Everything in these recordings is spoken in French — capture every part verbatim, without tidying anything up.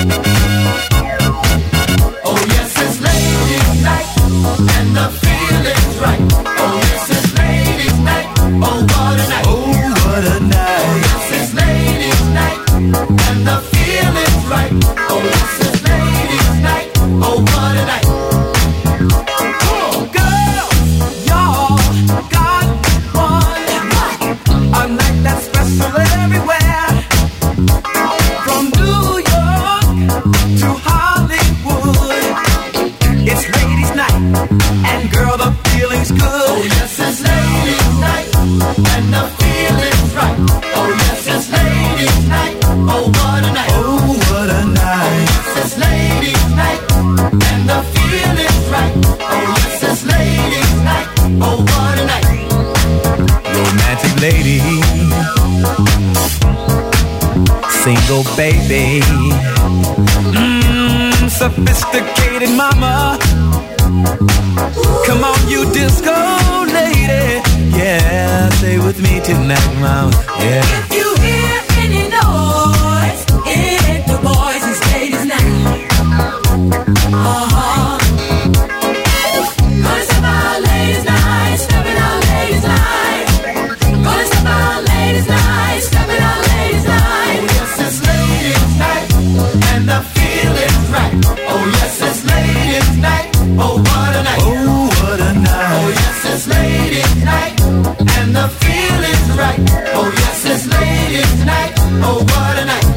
Oh yes, it's ladies' night, and the feeling's right. Oh yes, it's ladies' night. Oh what a night. Oh what a night. Oh yes, it's ladies' night, and the feeling's right. Oh yes, it's ladies' night. Oh what a night. Lady, single baby, mm, sophisticated mama. Come on, you disco lady, yeah, stay with me tonight, mama. Yeah. If you hear any noise, it's the boys and ladies night. Uh huh. Gonna step out ladies night, stepping out ladies night. Gonna step out ladies night, stepping out ladies night. Oh yes, it's ladies night, and the feeling's right. Oh yes, it's ladies night. Oh what a night. Oh what a night. Oh yes, it's ladies night, and the feeling's right. Oh yes, it's ladies night. Oh what a night.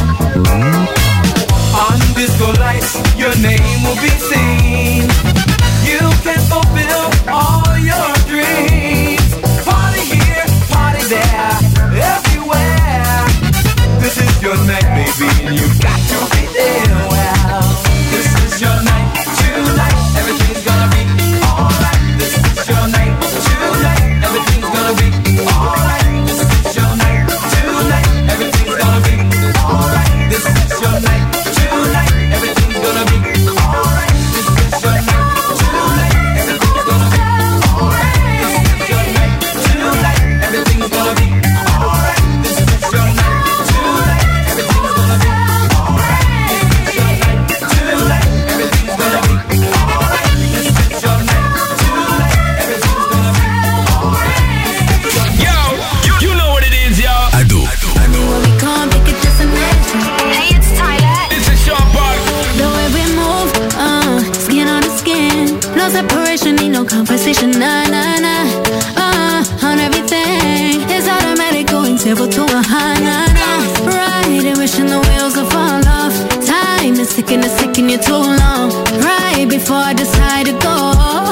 On disco lights, your name will be seen. You can fulfill all your dreams. Party here, party there, everywhere. This is your night, baby, and you got to be there. Well, this is your night, tonight. Everything's gonna be alright. This is your night, tonight. Everything's gonna be alright. This is your night, tonight. Everything's gonna be alright. This is your night, tonight. Everything's gonna be alright. This is your night, tonight. Everything's gonna be alright. This is your night, tonight. Everything's gonna be alright. This is your night, tonight. Everything's gonna be alright. This is your night, tonight. Everything's gonna be alright. This is your night, tonight. Everything's gonna be alright. Yo, you, you know what it is, y'all. I do. I do. We can't pick a destination. Hey, it's Tyler. This is Sean Paul. The way we move, uh, skin on the skin. No separation, need no conversation. Nah, nah, nah. Uh, on everything. It's automatic going table to a high, nah, nah. Right, and wishing the wheels will fall off. Time is ticking, it's taking you too long. Right before I decide to go.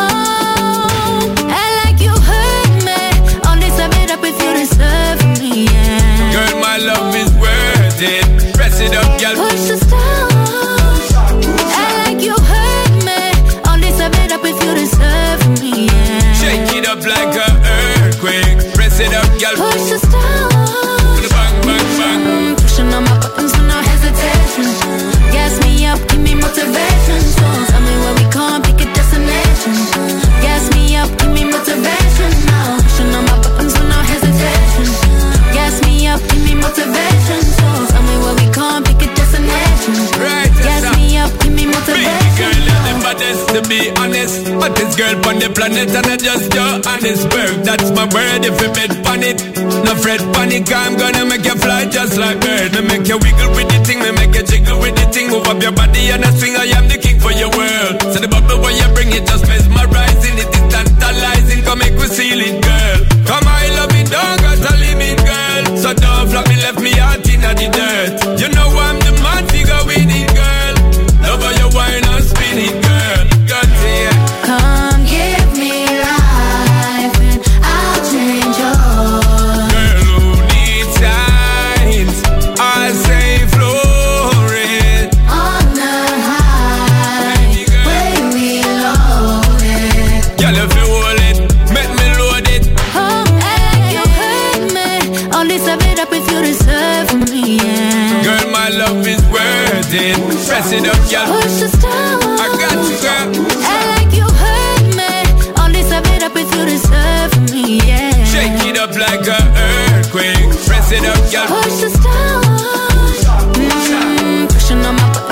And like you heard me, all this I made up if you deserve me, yeah. Girl, my love is worth it. Press it up, girl. Push the stars. And like you heard me, all this I made up if you deserve me, yeah. Shake it up like a earthquake. Press it up, girl. Push the stars. Bang, bang, bang. Pushing on my buttons with no hesitation. Gas me up, give me motivation. So tell me where we can't pick a destination. Gas me up, give me motivation. Now pushing on my buttons with no hesitation. Gas me up, give me motivation. So tell me where we can't pick a destination. Right, Gas me up, give me motivation. Baby girl, you're the baddest, to be honest. Baddest girl on the planet, and I just your honest work. That's my word, if you bet on it. No fret, panic, I'm gonna make you fly just like bird. Me make you wiggle with the thing, me make you jiggle with the thing. Move up your body and I swing, I am the king for your world. So the bubble where you bring it just mesmerizing. It is tantalizing, come make we seal it, girl. Come I love it, don't got a limit, girl. So don't flop me, left me out in the dirt. You know I'm the man, figure with it, girl. Love how you wine and spin it, girl. Got it. Come give me life and I'll change yours. Girl, who needs signs? I say flourish. On the high, way we loaded. Girl, if you hold it, make me load it. Oh, and you heard me. All this I made up if you deserve me, yeah. Girl, my love is worth it. Press it up, girl. Push the stars. I got you, girl. And like you heard me. All this I made up if you deserve me, yeah. Shake it up like a earthquake. Press it up, girl. Push the stars. Mm, pushing on my buttons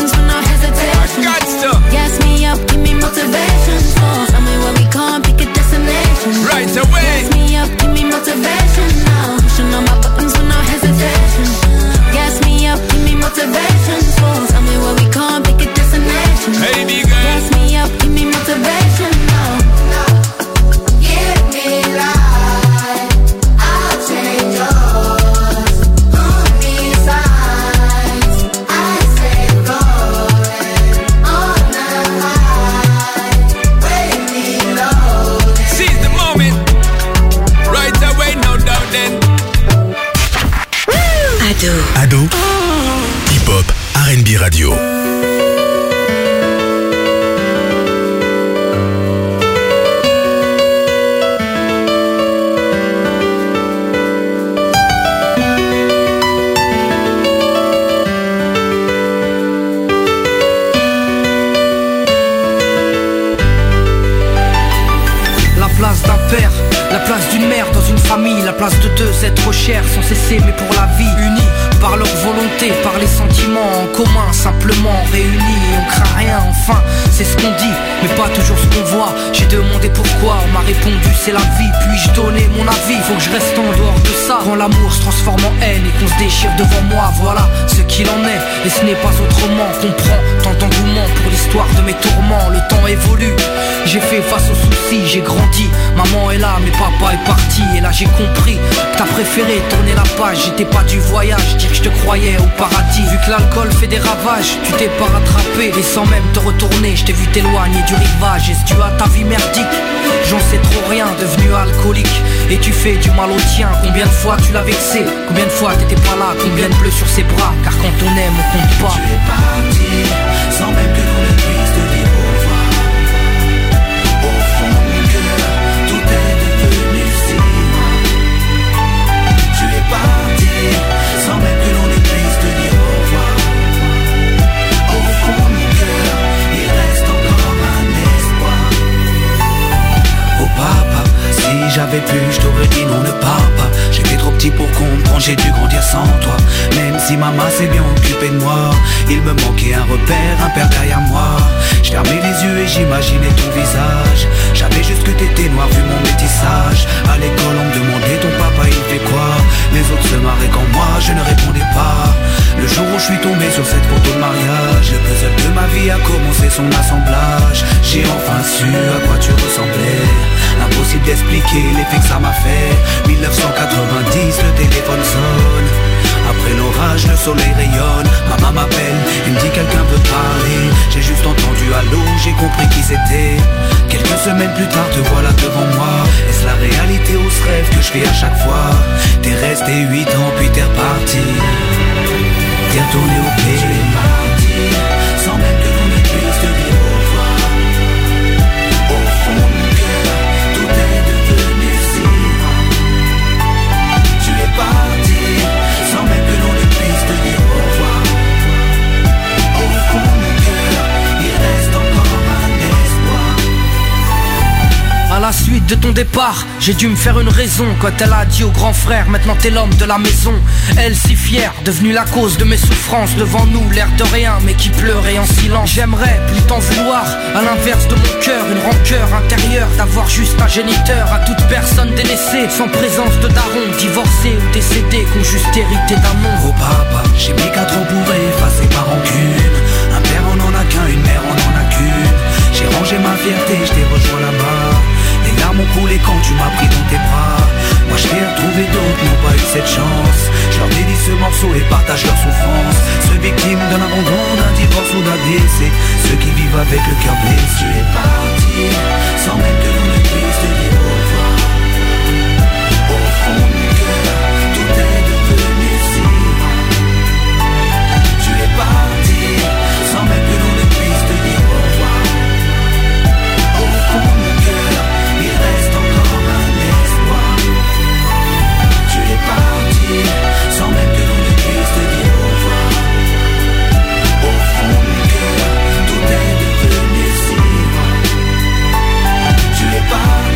Tsugi Radio. La place d'une mère dans une famille, la place de deux êtres chers sans cesser mais pour la vie, unis par leur volonté, par les sentiments en commun, simplement réunis et on craint rien, enfin c'est ce qu'on dit, mais pas toujours ce qu'on voit. J'ai demandé pourquoi, on m'a répondu c'est la vie, puis-je donner mon avis, faut que je reste en dehors de ça. Quand l'amour se transforme en haine et qu'on se déchire devant moi, voilà ce qu'il en est, et ce n'est pas autrement. Comprends tant d'engouement pour l'histoire de mes tourments, le temps évolue, j'ai fait face aux soucis, j'ai grandi, maman est là mais papa est parti, et là j'ai compris que t'as préféré tourner la page, j'étais pas du voyage, dire que je te croyais au paradis. Vu que l'alcool fait des ravages, tu t'es pas rattrapé, et sans même te retourner, je t'ai vu t'éloigner du rivage. Est-ce tu as ta vie merdique? J'en sais trop rien, devenu alcoolique, et tu fais du mal au tien. Combien de fois tu l'as vexé? Combien de fois t'étais pas là? Combien de bleus sur ses bras? Car quand on aime on compte pas. Tu es parti, sans même que l'on ne puisse te dire au revoir. Au fond de mon cœur, tout est devenu si loin. Tu es parti, sans même que l'on ne puisse te dire au revoir. Au fond de mon cœur, il reste encore un espoir. Oh papa, si j'avais pu, je t'aurais dit non, ne pars pas. J'étais trop petit pour comprendre, j'ai dû grandir sans toi. Même si maman s'est bien occupée de moi, il me manquait un repère, un père derrière moi. Je fermais les yeux et j'imaginais ton visage. J'avais juste que t'étais noir vu mon métissage. À l'école on me demandait ton papa il fait quoi. Les autres se marraient quand moi je ne répondais pas. Le jour où je suis tombé sur cette photo de mariage, le puzzle de ma vie a commencé son assemblage. J'ai enfin su à quoi tu ressemblais. Impossible d'expliquer l'effet que ça m'a fait. Mille neuf cent quatre-vingt-dix, le téléphone sonne. Après l'orage, le soleil rayonne. Maman m'appelle, il me dit quelqu'un veut parler. J'ai juste entendu allô, j'ai compris qui c'était. Quelques semaines plus tard, te voilà devant moi. Est-ce la réalité ou ce rêve que je fais à chaque fois? T'es resté huit ans, puis t'es reparti. T'es retourné au pays. Tu es parti, sans même que l'on ne puisse te dire au revoir. Au fond de mon cœur, tout est devenu si loin. Tu es parti, sans même que l'on ne puisse te dire au revoir. Au fond de mon cœur, il reste encore un espoir. À la suite de ton départ, j'ai dû me faire une raison. Quand elle a dit au grand frère, maintenant t'es l'homme de la maison. Elle si fière, devenue la cause de mes souffrances. Devant nous, l'air de rien, mais qui pleurait en silence. J'aimerais plus t'en vouloir, à l'inverse de mon cœur. Une rancœur intérieure, d'avoir juste un géniteur. À toute personne délaissée, sans présence de daron. Divorcé ou décédé, qu'ont juste hérité d'un nom. Oh papa, j'ai mis quatre ans pour effacer ma rancune. Un père on en a qu'un, une mère on en a qu'une. J'ai rangé ma fierté, je t'ai rejoint là-bas. Les larmes ont coulé quand tu m'as pris dans tes bras. Moi je t'ai retrouvé, d'autres n'ont pas eu cette chance. Je leur dédie ce morceau et partage leur souffrance. Ceux victimes d'un abandon, d'un divorce ou d'un décès. Ceux qui vivent avec le cœur blessé. Tu es parti, sans même que l'on ne puisse te dire au revoir. Au fond de mon cœur, tout est devenu si loin. Tu es parti, sans même que l'on ne puisse te dire au revoir. Au fond de mon cœur, il reste encore un espoir. Tu es parti, sans même que l'on ne puisse te dire au revoir. Au fond de mon cœur, tout est devenu si loin. Tu es parti.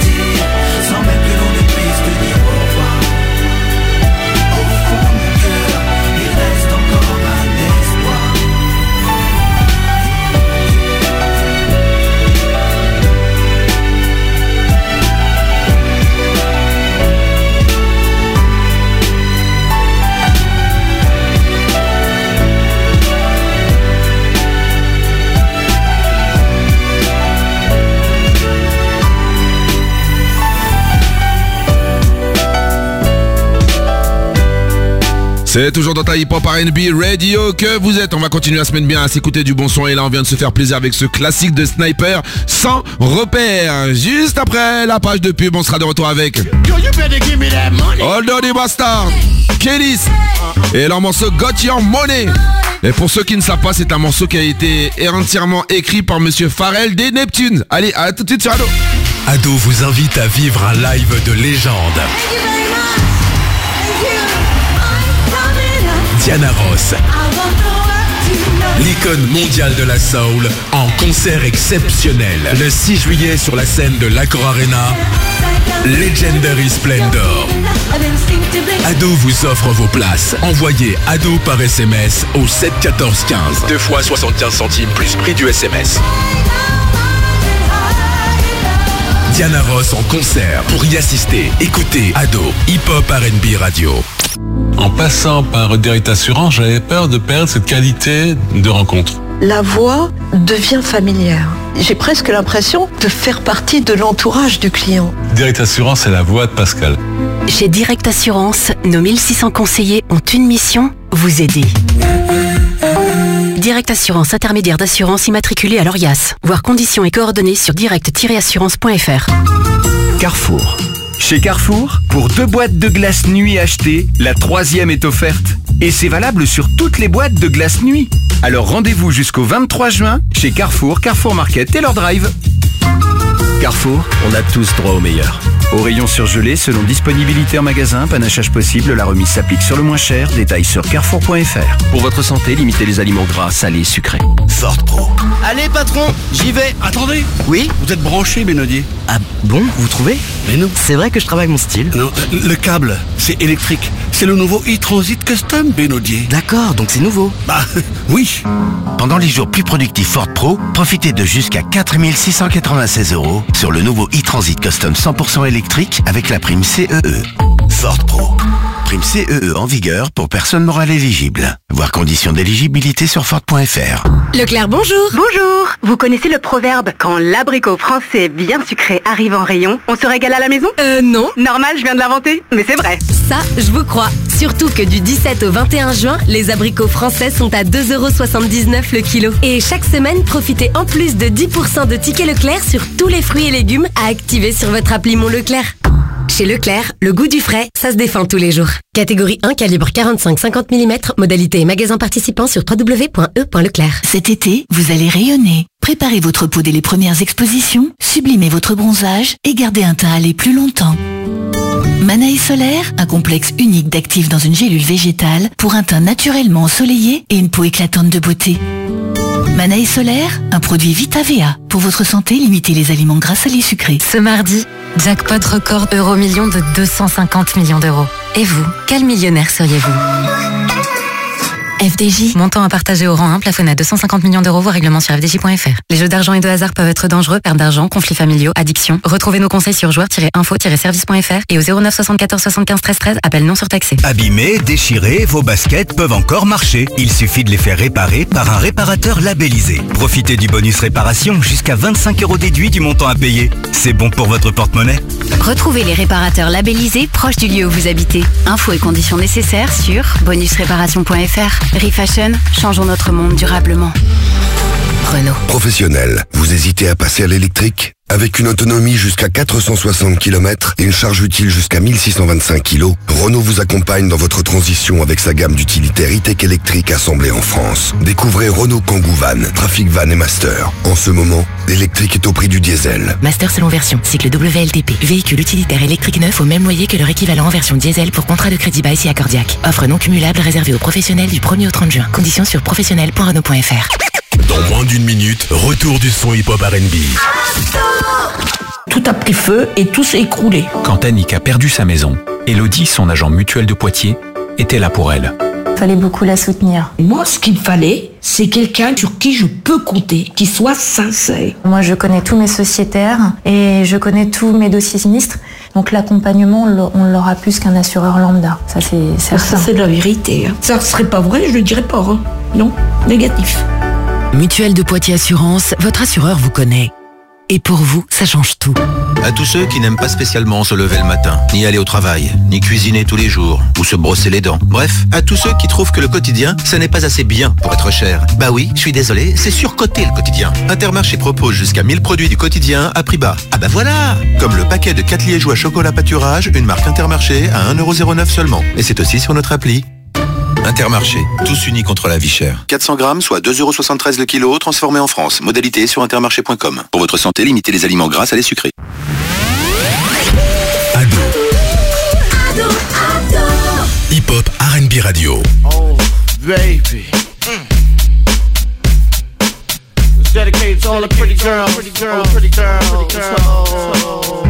C'est toujours dans ta hip-hop R and B radio que vous êtes. On va continuer la semaine bien à s'écouter du bon son. Et là, on vient de se faire plaisir avec ce classique de Sniper sans repère. Juste après la page de pub, on sera de retour avec Old Dirty Bastard, Kélis et leur morceau Got Your Money. Et pour ceux qui ne savent pas, c'est un morceau qui a été entièrement écrit par Monsieur Pharrell des Neptunes. Allez, à tout de suite sur Ado. Ado vous invite à vivre un live de légende. Diana Ross, l'icône mondiale de la soul, en concert exceptionnel. Le six juillet sur la scène de l'Accor Arena, Legendary Splendor. Ado vous offre vos places. Envoyez Ado par S M S au sept quatorze quinze. Deux fois soixante-quinze centimes plus prix du S M S. Diana Ross en concert. Pour y assister, écoutez Ado, Hip Hop R and B Radio. En passant par Direct Assurance, j'avais peur de perdre cette qualité de rencontre. La voix devient familière. J'ai presque l'impression de faire partie de l'entourage du client. Direct Assurance, c'est la voix de Pascal. Chez Direct Assurance, nos mille six cents conseillers ont une mission, vous aider. Direct Assurance, intermédiaire d'assurance immatriculée à l'Orias. Voir conditions et coordonnées sur direct tiret assurance point f r. Carrefour. Chez Carrefour, pour deux boîtes de glace nuit achetées, la troisième est offerte. Et c'est valable sur toutes les boîtes de glace nuit. Alors rendez-vous jusqu'au vingt-trois juin chez Carrefour, Carrefour Market et leur drive. Carrefour, on a tous droit au meilleur. Au rayon surgelé, selon disponibilité en magasin, panachage possible, la remise s'applique sur le moins cher. Détails sur carrefour point f r. Pour votre santé, limitez les aliments gras, salés, sucrés. Ford Pro. Allez patron, j'y vais. Attendez. Oui, vous êtes branché, Benodier. Ah bon, vous trouvez? Mais non. C'est vrai que je travaille avec mon style. Non, le câble, c'est électrique. C'est le nouveau e-Transit Custom, Benodier. D'accord, donc c'est nouveau. Bah, oui. Pendant les jours plus productifs Ford Pro, profitez de jusqu'à quatre mille six cent quatre-vingt-seize euros sur le nouveau e-Transit Custom cent pour cent électrique avec la prime C E E. Ford Pro. Prime C E E en vigueur pour personnes morales éligibles. Voir conditions d'éligibilité sur Ford point f r. Leclerc, bonjour. Bonjour. Vous connaissez le proverbe « Quand l'abricot français bien sucré arrive en rayon, on se régale à la maison » Euh, non. Normal, je viens de l'inventer, mais c'est vrai. Ça, je vous crois. Surtout que du dix-sept au vingt et un juin, les abricots français sont à deux euros soixante-dix-neuf le kilo. Et chaque semaine, profitez en plus de dix pour cent de tickets Leclerc sur tous les fruits et légumes à activer sur votre appli Mon Leclerc. Chez Leclerc, le goût du frais, ça se défend tous les jours. Catégorie un, calibre quarante-cinq à cinquante millimètres, modalité et magasin participant sur w w w point e point leclerc. Cet été, vous allez rayonner. Préparez votre peau dès les premières expositions, sublimez votre bronzage et gardez un teint allé plus longtemps. Manaï Solaire, un complexe unique d'actifs dans une gélule végétale pour un teint naturellement ensoleillé et une peau éclatante de beauté. Manaï Solaire, un produit Vita V A. Pour votre santé, limitez les aliments gras, salés, sucrés. Ce mardi, jackpot record euro-million de deux cent cinquante millions d'euros. Et vous, quel millionnaire seriez-vous ? F D J. Montant à partager au rang un, plafonné à deux cent cinquante millions d'euros, voire règlement sur f d j point f r. Les jeux d'argent et de hasard peuvent être dangereux, perte d'argent, conflits familiaux, addiction. Retrouvez nos conseils sur joueurs tiret info tiret service point f r et au zéro neuf soixante-quatorze soixante-quinze treize treize, appel non surtaxé. Abîmés, déchirés, vos baskets peuvent encore marcher. Il suffit de les faire réparer par un réparateur labellisé. Profitez du bonus réparation, jusqu'à vingt-cinq euros déduits du montant à payer. C'est bon pour votre porte-monnaie. Retrouvez les réparateurs labellisés proches du lieu où vous habitez. Infos et conditions nécessaires sur bonus réparation point f r. Refashion, changeons notre monde durablement. Renault. Professionnel, vous hésitez à passer à l'électrique ? Avec une autonomie jusqu'à quatre cent soixante kilomètres et une charge utile jusqu'à mille six cent vingt-cinq kilos, Renault vous accompagne dans votre transition avec sa gamme d'utilitaires e-tech électriques assemblés en France. Découvrez Renault Kangoo Van, Trafic Van et Master. En ce moment, l'électrique est au prix du diesel. Master selon version, cycle W L T P. Véhicule utilitaire électrique neuf au même loyer que leur équivalent en version diesel pour contrat de crédit bail si accordiaque. Offre non cumulable réservée aux professionnels du premier au trente juin. Conditions sur professionnel point renault point f r. Dans moins d'une minute, retour du son hip-hop R and B. Tout a pris feu et tout s'est écroulé. Quand Annick a perdu sa maison, Elodie, son agent mutuel de Poitiers, était là pour elle. Il fallait beaucoup la soutenir. Moi, ce qu'il fallait, c'est quelqu'un sur qui je peux compter, qui soit sincère. Moi, je connais tous mes sociétaires et je connais tous mes dossiers sinistres. Donc l'accompagnement, on l'aura plus qu'un assureur lambda. Ça, c'est certain. Ça, c'est de la vérité. Hein. Ça ne serait pas vrai, je le dirais pas. Hein. Non, négatif. Mutuelle de Poitiers Assurance, votre assureur vous connaît. Et pour vous, ça change tout. À tous ceux qui n'aiment pas spécialement se lever le matin, ni aller au travail, ni cuisiner tous les jours, ou se brosser les dents. Bref, à tous ceux qui trouvent que le quotidien, ce n'est pas assez bien pour être cher. Bah oui, je suis désolé, c'est surcoté le quotidien. Intermarché propose jusqu'à mille produits du quotidien à prix bas. Ah bah voilà! Comme le paquet de quatre liégeois chocolat pâturage, une marque Intermarché à un euro zéro neuf seulement. Et c'est aussi sur notre appli. Intermarché, tous unis contre la vie chère. quatre cents grammes, soit deux euros soixante-treize le kilo, transformé en France. Modalité sur intermarché point com. Pour votre santé, limitez les aliments gras à les sucrés. Ado. Ado, Ado. Hip-hop R and B radio. Oh, baby. Mm. It's dedicated to all the pretty girls, pretty girls, pretty girls, pretty girls.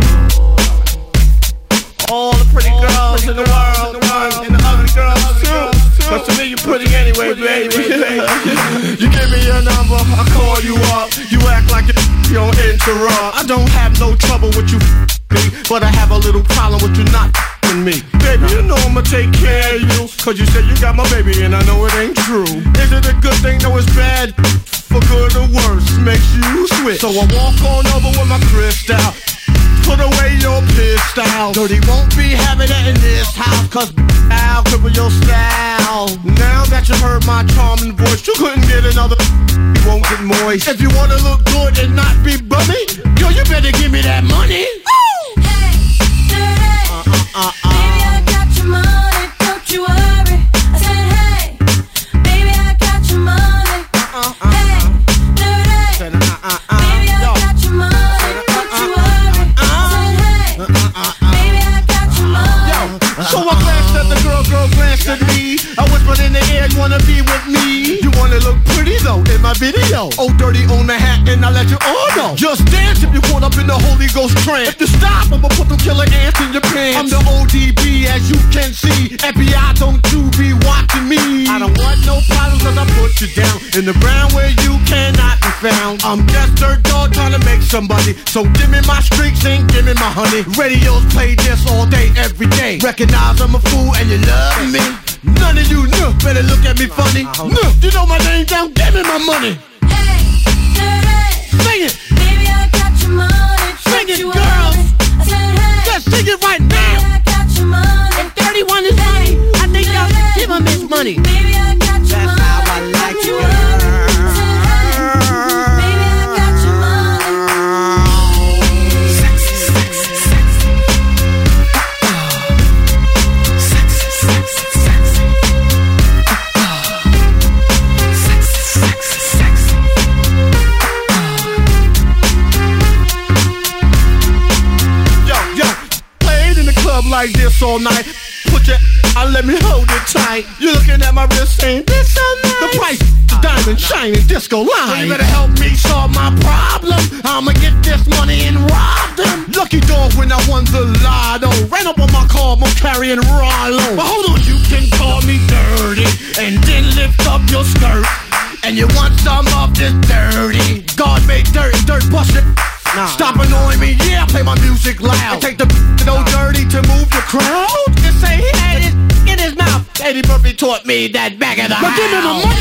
All the pretty girls in the world, and the other girls too. But to me you pretty anyway, baby. You give me your number, I call you up. You act like you don't interrupt. I don't have no trouble with you, but I have a little problem with you not me. Baby, you know I'ma take care of you, cause you said you got my baby and I know it ain't true. Is it a good thing? No, it's bad. For good or worse, makes you switch. So I walk on over with my crystal. Put away your pistol. Dirty won't be having it in this house, cause I'll cripple your style. Now that you heard my charming voice, you couldn't get another. You won't get moist. If you wanna look good and not be bummy, yo, you better give me that money. Woo! Hey, hey, uh, uh, uh, baby, I got your money, don't you worry. I said, hey, baby, I got your money. Uh, uh, uh, hey, hey, said, uh, uh, uh, baby, I yo. got your money, don't you worry. So I glanced at the girl, girl glanced at me. I whispered in the air, you wanna be with me? You wanna look pretty though in my video. Oh, dirty on the hat and I let you all know. Just dance if you caught up in the Holy Ghost trance. If you stop, I'ma put them killer ants in your pants. I'm the O D B as you can see. F B I, don't you be watching me. I don't want no problems cause I put you down in the ground where you cannot be found. I'm just dirt dog trying to make somebody. So give me my streaks and give me my honey. Radios play this all day, every day. Recognize I'm a fool and you love me. None of you know, better look at me funny. No, you know my name down, give me my money. Hey, hey, sing it. Baby, I got your money. Sing it, girls. I said, hey, just sing it right now. Baby, I got your money. If thirty-one is money, I think y'all should give him his money. Baby, I got your That's money. That's how I like you, girl. Like this all night. Put your I let me hold it tight. You're looking at my wrist saying this so nice. The price, the diamond shining disco line. So you better help me solve my problem. I'ma get this money and rob them. Lucky dog when I won the lotto. Ran up on my car, I'm carrying Rollo. But hold on, you can call me dirty and then lift up your skirt. And you want some of this dirty God made dirt, dirt busted. Nah, Stop nah, annoying me, yeah, play my music loud. I take the no nah. dirty to move the crowd. Just say he had it in his mouth. Eddie Murphy taught me that back of the house. But give me my money.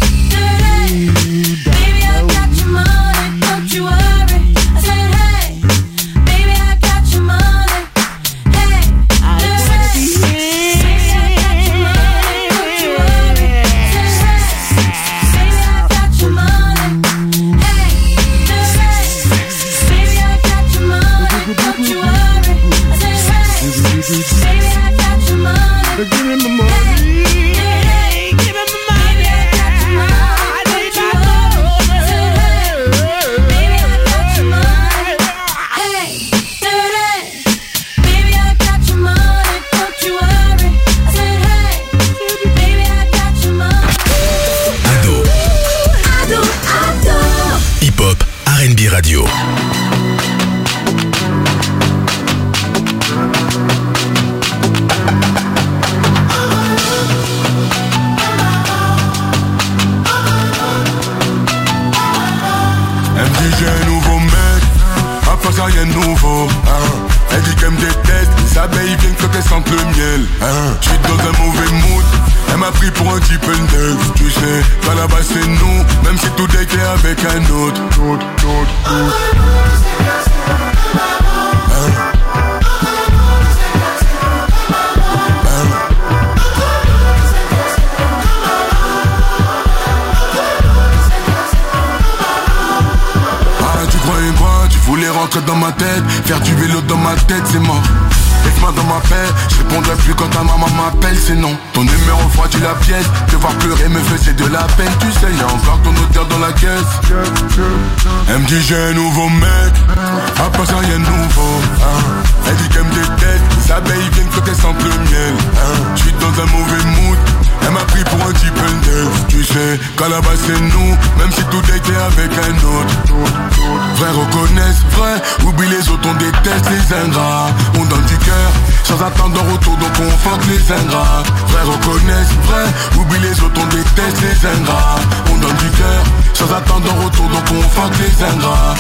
Baby, I got your money, don't you worry. I said, hey, baby, I got your money. Hey, I wanna see you. Baby, I got your money, don't you worry. I said, hey, baby, I got your money. Don't you worry, I said, hey, baby, I got your money. Give me my money. Hey, give me my money. Baby, I got your money. Don't you worry, I said, hey, baby, I got your money. Hey, dirty, baby, I got your money. Don't you worry, I said, hey, baby, I got your money. Ado. Ado, Ado. Hip-hop R and B radio. J'ai un nouveau mec, après ça rien de nouveau hein. Elle dit qu'elle me déteste, les abeilles viennent que qu'elles sentent le miel hein. J'suis dans un mauvais mood, elle m'a pris pour un type neuf. Tu sais, pas là-bas c'est nous, même si tout est avec un autre, autre, autre, autre. que dans ma tête. Faire du vélo dans ma tête, c'est mort. Laisse-moi dans ma paix, je répondrai plus quand ta maman m'appelle, c'est non. Ton numéro froidit la pièce, te voir pleurer me faisait de la peine. Tu sais, y'a encore ton odeur dans la caisse. Elle me dit j'ai un nouveau mec, à part ça rien de nouveau, hein. Elle dit qu'elle me déteste, les abeilles viennent flotter sans le miel, hein. Je suis dans un mauvais mood, elle m'a pris pour un type neuf. Tu sais, qu'à la base c'est nous, même si tout était avec un autre. Vrai reconnaissent, vrai, oublie les autres, on déteste les ingrats. On donne du cœur, sans attendre un retour, donc on fuck les ingrats. Vrai reconnaissent, vrai, oublie les autres, on déteste les ingrats. On donne du cœur, sans attendre un retour, donc on fuck les ingrats.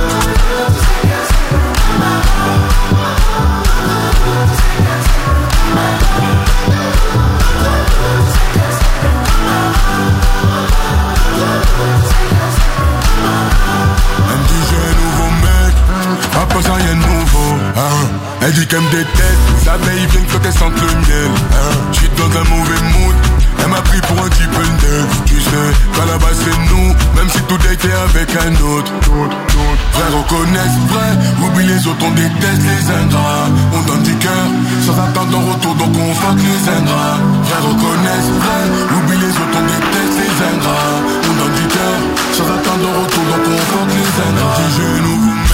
Elle me dit j'ai un nouveau mec, à part ça rien de nouveau, hein. Elle dit qu'elle me déteste, les abeilles viennent flotter sans le miel, hein. Je suis dans un mauvais mood, elle m'a pris pour un type neuf. Tu sais, qu'à la base c'est nous, même si tout était avec un autre. Vrai reconnaissent, vrai, oublie les autres, on déteste les ingrats. On donne du cœur, sans attendre un retour, donc on fuck les ingrats. Vrai reconnaissent, vrai, oublie les autres, on déteste les ingrats. On donne du cœur, sans attendre un retour, donc on fuck les ingrats. Elle dit j'ai un nouveau mec.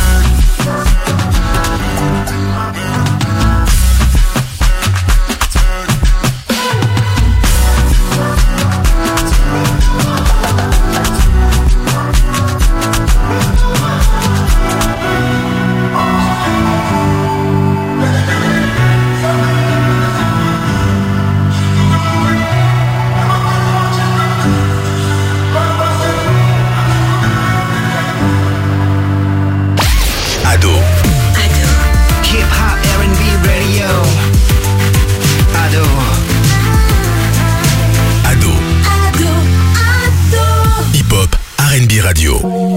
Radio.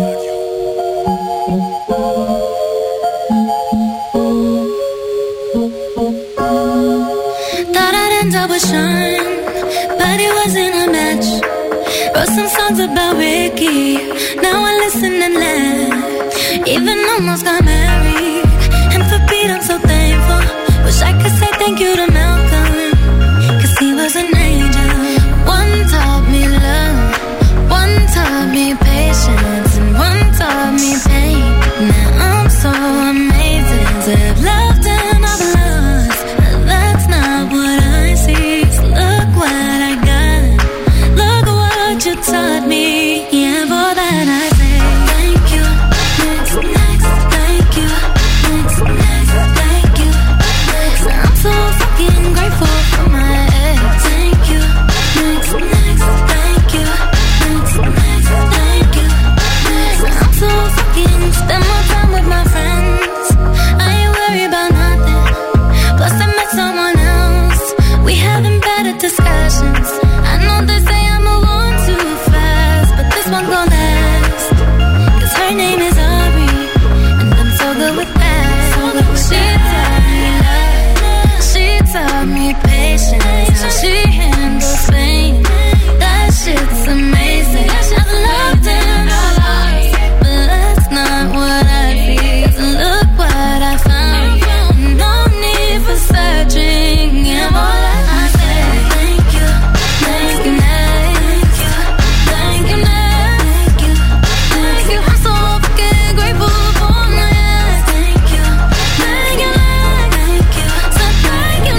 Thought I'd end up with Sean, but it wasn't a match. Wrote some songs about Ricky, now I listen and laugh. Even almost got married, and for Pete I'm so thankful. Wish I could say thank you to Malcolm, cause he was an angel. One taught me love, one taught me patience, and one taught me pain. Now I'm so amazing to have loved and I've lost, but that's not what I see. So look what I got, look what you taught me. Yeah, for that I say thank you. Next, next, thank you. Next, next, thank you. Next, I'm so fucking grateful for my ex. Thank you. Next, next, thank you. Next, next, thank you. Next, I'm so fucking spend more time with my friends. I ain't worried about nothing. Plus I met someone else. We having better discussions. I know they say I'm a one too fast, but this one gon' last. Cause her name is Aubrey, and I'm so good with that. So good with she taught me love, she taught me patience, how she handles pain. That shit's amazing. I've loved and I lost, but that's not what I see. Cause look what I found, no need for searching. Yeah, more than I say. Thank you, thank you, thank you, thank you, thank you, thank you. I'm so fucking grateful for my ex. Thank you, thank you, thank you, so thank you,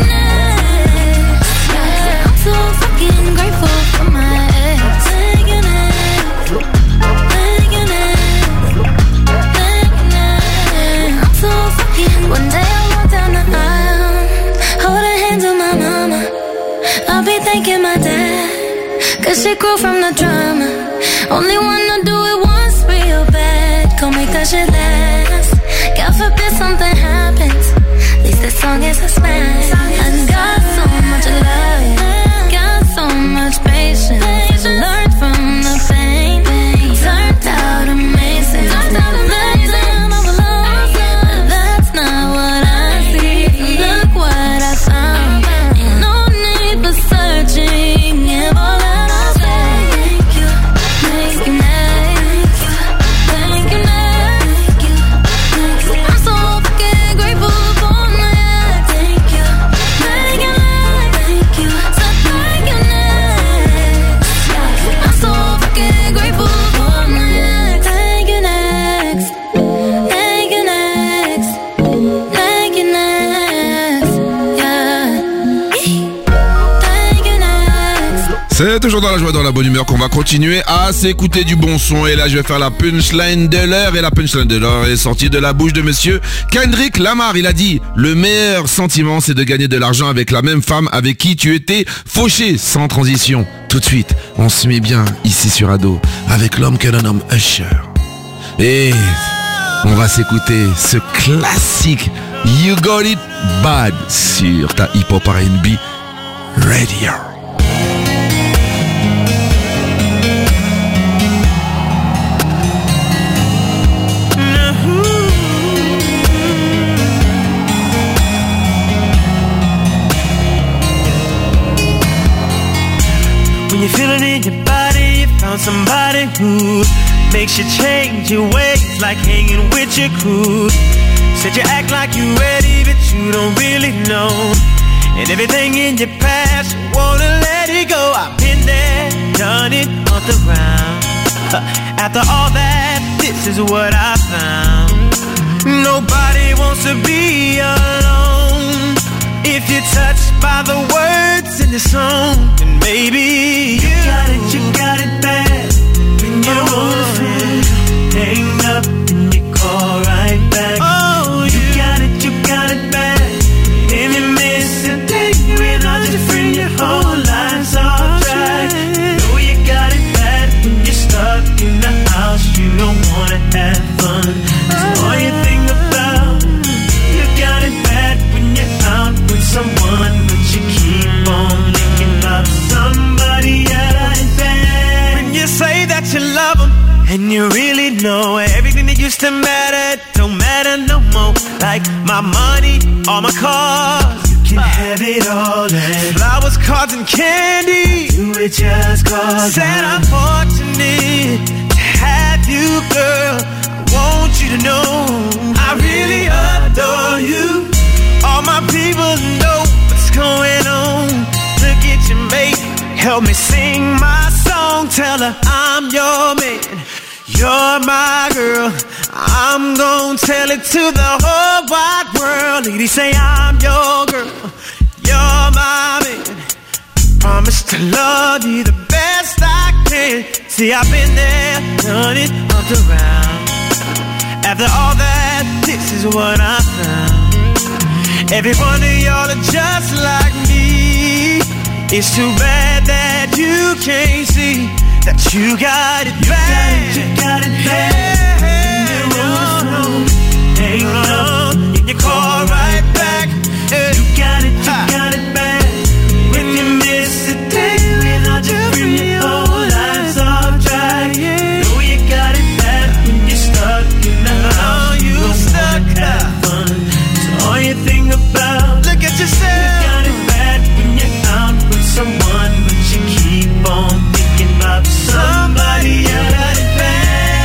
next. Yeah, I'm so fucking grateful for my ex. Thank you, next. Thank you, next. Thank you, next. I'm so fucking. One day I walk down the aisle, holding hands with my mama. I'll be thanking my dad, cause she grew from the drama. Only wanna do it once real bad, go make that shit last. God forbid something happens, at least this song is a smash. I got so much love, got so much patience, learned from the pain, turned out amazing. Turned out amazing, but that's not what I see. Look what I found, ain't no need for searching. Yeah, all that I say, thank you, thank you, thank you, thank you, thank you, thank you. toujours dans la joie, dans la bonne humeur qu'on va continuer à s'écouter du bon son. Et là, je vais faire la punchline de l'heure. Et la punchline de l'heure est sortie de la bouche de monsieur Kendrick Lamar. Il a dit, le meilleur sentiment, c'est de gagner de l'argent avec la même femme avec qui tu étais fauché, sans transition. Tout de suite, on se met bien ici sur Ado avec l'homme que l'on nomme Usher. Et on va s'écouter ce classique You Got It Bad sur ta hip-hop R and B Radio. When you're feeling in your body, you found somebody who makes you change your ways, like hanging with your crew. Said you act like you ready, but you don't really know. And everything in your past, you wanna let it go. I've been there, done it, on the ground. After all that, this is what I found. Nobody wants to be alone. If you're touched by the words in the song, then maybe you, you got it, you got it bad. When you're on the phone, hang up and you call right back. Oh, you, you got it, you got it bad. If you miss a day without your friend, your whole life's off track. Know you got it bad when you're stuck in the house, you don't wanna have fun. That's all you think about. You got it bad when you're out with someone, but you keep on thinking about somebody else. When you say that you love them, and you really know everything that used to matter don't matter no more. Like my money, all my cars, you can have it all. And flowers, cards, and candy, do it just cause. Said I'm fortunate to have you, girl. I want you to know I really adore you. All my people know what's going on. Look at you, mate, help me sing my song. Tell her I'm your man, you're my girl. I'm gonna tell it to the whole wide world. Ladies say I'm your girl, you're my man. Promise to love you the best I can. See, I've been there, done it, up around. After all that, this is what I found. Every one of y'all are just like me. It's too bad that you can't see that you got it you bad. Got it, you got it bad. Yeah, you're on the phone, hang up, and you call right back. Yeah. You got it, you ha. got it bad. When you miss a day without your friend, your whole life's off track. Yeah. Know you got it bad when you're stuck in the house. You don't stuck have fun. So all you think about, look at yourself. You got it bad when you're out with someone, but you keep on thinking about somebody else. Got it bad.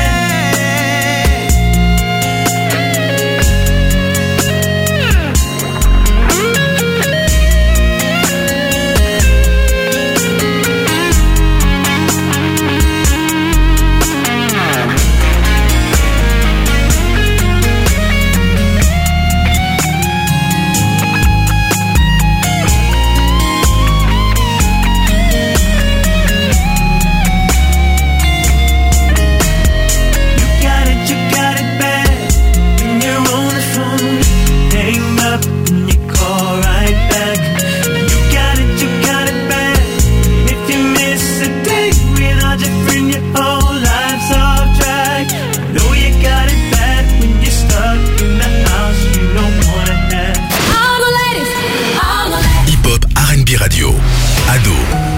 Radio. Ado.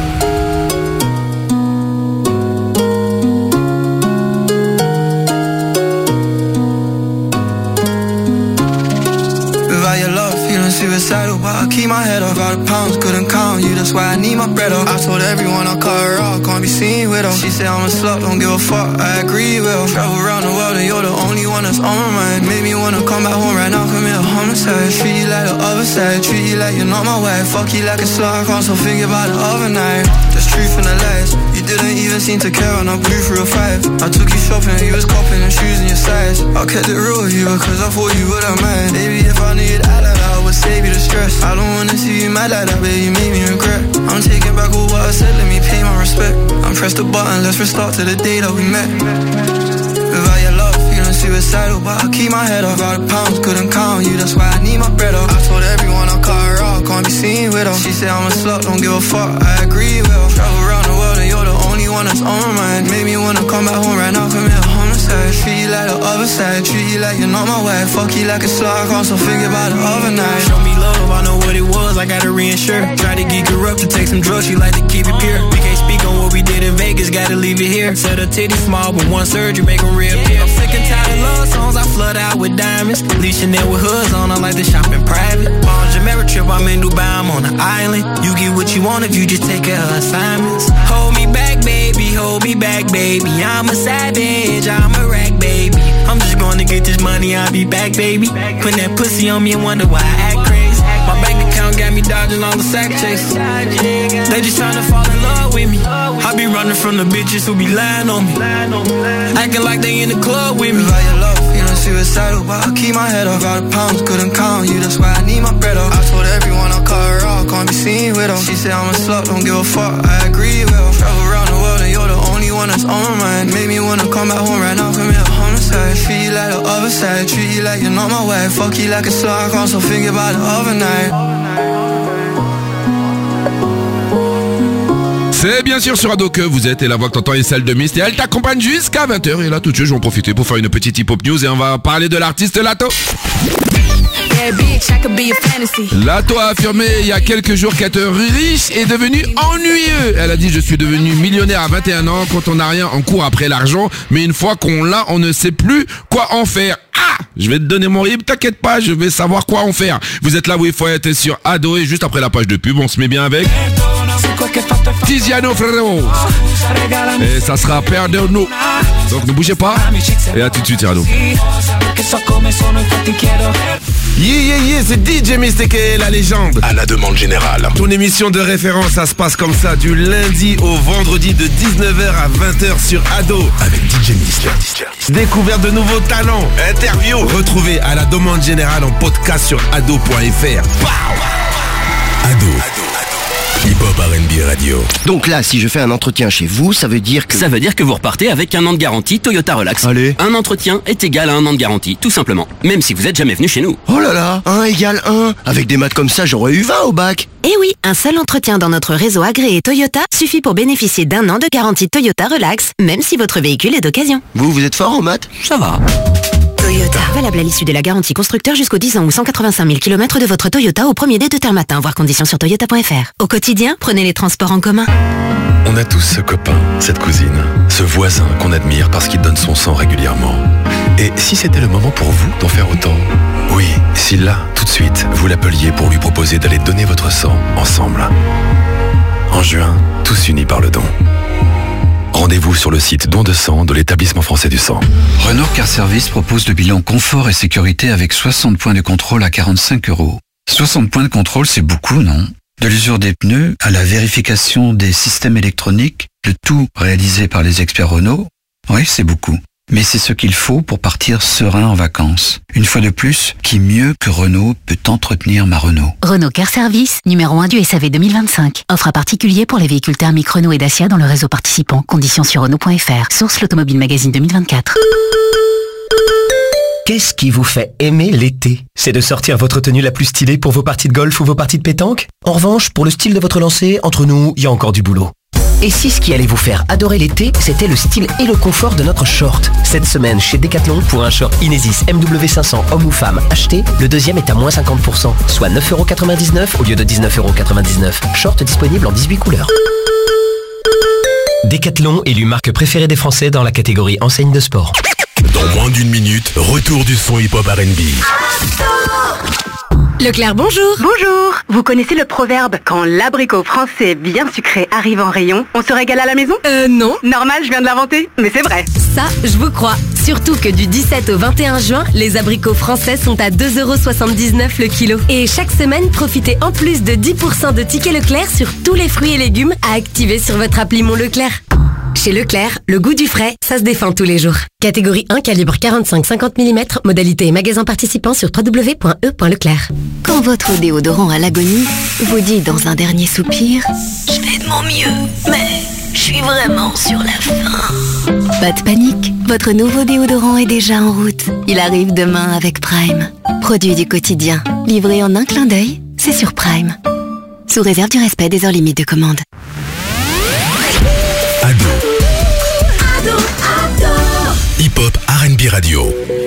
Without your love, feeling suicidal, but I keep my head up. All the pounds couldn't count you, that's why I need my bread up. I told everyone I'll cut her off, can't be seen with her. She said I'm a slut, don't give a fuck, I agree with her. Travel around the world and you're the only one that's on my mind. Made me wanna come back home right now, commit a homicide. Treat you like the other side, treat you like you're not my wife. Fuck you like a slut, I can't stop thinking about the other night. There's truth in the lies, you didn't even seem to care when I blew through a five. I took you shopping, you was copping and shoes in your size. I kept it real with you because I thought you wouldn't mind. Maybe if I knew you'd act like that, I would save you the stress. I don't wanna see you mad like that, baby, you made me regret. I'm taking back all what I I said, let me pay my respect. I pressed the button, let's restart to the day that we met. Without your love, feeling suicidal, but I keep my head up. All the pounds couldn't count you, that's why I need my bread up. I told everyone I'll cut her off, can't be seen with her. She said I'm a slut, don't give a fuck, I agree with her. Travel around the world and you're the only one that's on my mind. Made me wanna come back home right now, commit a homicide. Treat you like the other side, treat you like you're not my wife. Fuck you like a slut, I can't so think about the other night. Show me love, I know what it was, I gotta reinsure. Try to geek her up to take some drugs, she like to keep it pure. We can't speak on what we did in Vegas, gotta leave it here. Said her titty small, but one surgery make her reappear. I'm sick and tired of love songs, I flood out with diamonds. Leashing it with hoods on, I like to shop in private. On Jamaica trip, I'm in Dubai, I'm on an island. You get what you want if you just take care of assignments. Hold me back, baby, hold me back, baby. I'm a savage, I'm a rag, baby. I'm just gonna get this money, I'll be back, baby. Put that pussy on me and wonder why I act crazy. My bank account got me dodging all the sack chasers. They just tryna fall in love with me. I be running from the bitches who be lying on me, acting like they in the club with me. Without your love, feeling suicidal, but I keep my head up. All the pounds couldn't count you, that's why I need my bread up. I told everyone I'll cut her off, can't be seen with her. She said I'm a slut, don't give a fuck, I agree with her. Travel around the world and you're the only one that's on my mind. Made me wanna come back home right now, commit a homicide. Treat you like the other side, treat you like you're not my wife. Fuck you like a slut, I can't so think about the other night. C'est bien sûr sur Ado que vous êtes et la voix que t'entends est celle de Mist et elle t'accompagne jusqu'à vingt heures et là tout de suite je vais en profiter pour faire une petite hip-hop news et on va parler de l'artiste Lato. Lato a affirmé il y a quelques jours qu'être riche est devenu ennuyeux. Elle a dit je suis devenu millionnaire à vingt et un ans quand on n'a rien en cours après l'argent mais une fois qu'on l'a on ne sait plus quoi en faire. Ah, je vais te donner mon rib, t'inquiète pas, je vais savoir quoi en faire. Vous êtes là où il faut être sur Ado et juste après la page de pub on se met bien avec Tiziano Ferro et ça sera Perdono. Donc ne bougez pas et à tout de suite Ado. Yeah yeah yeah, c'est D J Mystique et la légende. À la demande générale. Ton émission de référence, ça se passe comme ça du lundi au vendredi de dix-neuf heures à vingt heures sur Ado. Avec D J Mystique. Découverte de nouveaux talents, interviews. Retrouvez à la demande générale en podcast sur ado point f r. Ado. Hip-hop R and B Radio. Donc là, si je fais un entretien chez vous, ça veut dire que... Ça veut dire que vous repartez avec un an de garantie Toyota Relax. Allez. Un entretien est égal à un an de garantie, tout simplement. Même si vous êtes jamais venu chez nous. Oh là là, un égale un. Avec des maths comme ça, j'aurais eu vingt au bac. Eh oui, un seul entretien dans notre réseau agréé Toyota suffit pour bénéficier d'un an de garantie Toyota Relax, même si votre véhicule est d'occasion. Vous, vous êtes fort en maths? Ça va. Toyota. Valable à l'issue de la garantie constructeur jusqu'aux dix ans ou cent quatre-vingt-cinq mille kilomètres de votre Toyota au premier dé de terre matin, voir conditions sur toyota point f r. Au quotidien, prenez les transports en commun. On a tous ce copain, cette cousine, ce voisin qu'on admire parce qu'il donne son sang régulièrement. Et si c'était le moment pour vous d'en faire autant? Oui, si là, tout de suite, vous l'appeliez pour lui proposer d'aller donner votre sang ensemble. En juin, tous unis par le don. Rendez-vous sur le site Don de sang de l'établissement français du sang. Renault Car Service propose le bilan confort et sécurité avec soixante points de contrôle à quarante-cinq euros. soixante points de contrôle, c'est beaucoup, non? De l'usure des pneus à la vérification des systèmes électroniques, le tout réalisé par les experts Renault. Oui, c'est beaucoup. Mais c'est ce qu'il faut pour partir serein en vacances. Une fois de plus, qui mieux que Renault peut entretenir ma Renault? Renault Car Service, numéro un du S A V deux mille vingt-cinq. Offre à particulier pour les véhicules thermiques Renault et Dacia dans le réseau participant. Conditions sur Renault point f r. Source l'Automobile Magazine deux mille vingt-quatre. Qu'est-ce qui vous fait aimer l'été? C'est de sortir votre tenue la plus stylée pour vos parties de golf ou vos parties de pétanque? En revanche, pour le style de votre lancer, entre nous, il y a encore du boulot. Et si ce qui allait vous faire adorer l'été, c'était le style et le confort de notre short? Cette semaine, chez Decathlon, pour un short Inesis M W cinq cents homme ou femme acheté, le deuxième est à moins cinquante pour cent, soit neuf euros quatre-vingt-dix-neuf au lieu de dix-neuf euros quatre-vingt-dix-neuf. Short disponible en dix-huit couleurs. Decathlon, élu marque préférée des Français dans la catégorie enseigne de sport. Dans moins d'une minute, retour du son hip-hop R and B. Leclerc, bonjour. Bonjour. Vous connaissez le proverbe « Quand l'abricot français bien sucré arrive en rayon, on se régale à la maison » Euh, non. Normal, je viens de l'inventer, mais c'est vrai. Ça, je vous crois. Surtout que du dix-sept au vingt et un juin, les abricots français sont à deux euros soixante-dix-neuf le kilo. Et chaque semaine, profitez en plus de dix pour cent de tickets Leclerc sur tous les fruits et légumes à activer sur votre appli Mon Leclerc. Chez Leclerc, le goût du frais, ça se défend tous les jours. Catégorie un, calibre quarante-cinq à cinquante millimètres, modalité et magasin participant sur w w w point e point leclerc. Quand votre déodorant à l'agonie vous dit dans un dernier soupir « Je fais de mon mieux, mais je suis vraiment sur la fin ». Pas de panique, votre nouveau déodorant est déjà en route. Il arrive demain avec Prime. Produit du quotidien, livré en un clin d'œil, c'est sur Prime. Sous réserve du respect des heures limites de commande. Ado. Ado, ado. Hip-hop R and B radio.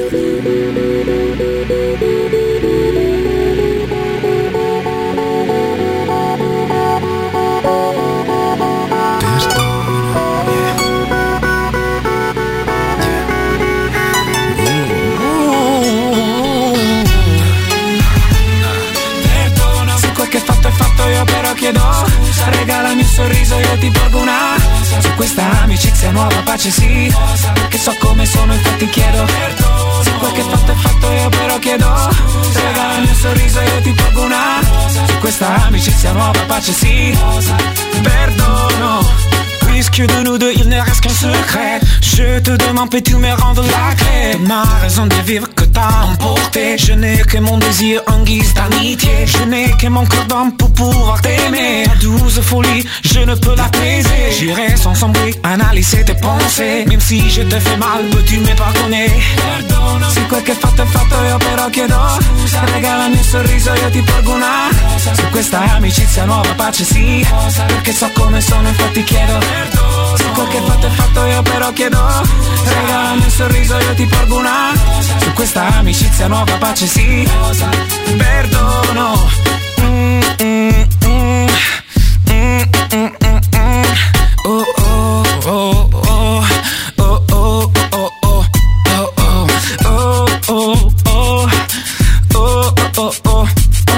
Chiedo scusa, regalami un sorriso, io ti porgo una rosa. Su questa amicizia nuova pace sì rosa. Perché so come sono, infatti chiedo perdono. Se quel che fatto è fatto, io però chiedo scusa, regalami un sorriso, io ti porgo una rosa. Su questa amicizia nuova pace sì rosa. Perdono. Puisque de nous deux il ne reste qu'un secret, je te demande peux-tu me rendre la clé de ma raison de vivre que t'as emporté. Je n'ai que mon désir en guise d'amitié, je n'ai que mon cœur d'homme pour pouvoir t'aimer. Ta douce folie, je ne peux l'apaiser. J'irai sans son bruit analyser tes pensées. Même si je te fais mal, peux-tu me pardonner? Perdono. Se quel che fatto è fatto, io però chiedo scusa, regalami un sorriso, io ti porgo una rosa. Su questa amicizia nuova pace sì rosa. Perché so come sono, infatti chiedo. Se quel che fatto è fatto, io però chiedo regalami un sorriso, io ti porgo una rosa. Su questa amicizia nuova pace sì rosa. Perdono. mm, mm, mm, mm, mm, mm. Oh, oh, oh, oh, oh, oh, oh, oh, oh, oh, oh, oh, oh, oh, oh, oh.